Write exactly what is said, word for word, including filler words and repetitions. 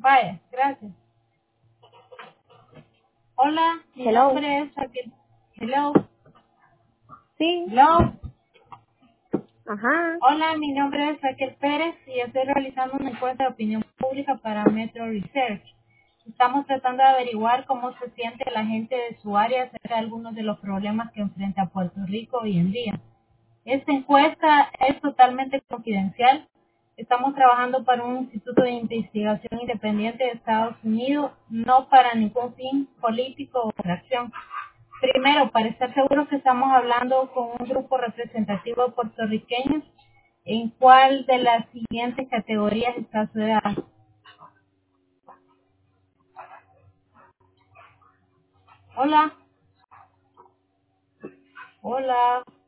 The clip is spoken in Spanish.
Vaya, gracias. Hola, mi Hello. nombre es Raquel. Hello. Sí. Hello. Ajá. Hola, mi nombre es Raquel Pérez y estoy realizando una encuesta de opinión pública para Metro Research. Estamos tratando de averiguar cómo se siente la gente de su área acerca de algunos de los problemas que enfrenta Puerto Rico hoy en día. Esta encuesta es totalmente confidencial. Estamos trabajando para un instituto de investigación independiente de Estados Unidos, no para ningún fin político o de acción. Primero, para estar seguros que estamos hablando con un grupo representativo de puertorriqueños, ¿en cuál de las siguientes categorías está su edad? Hola, hola.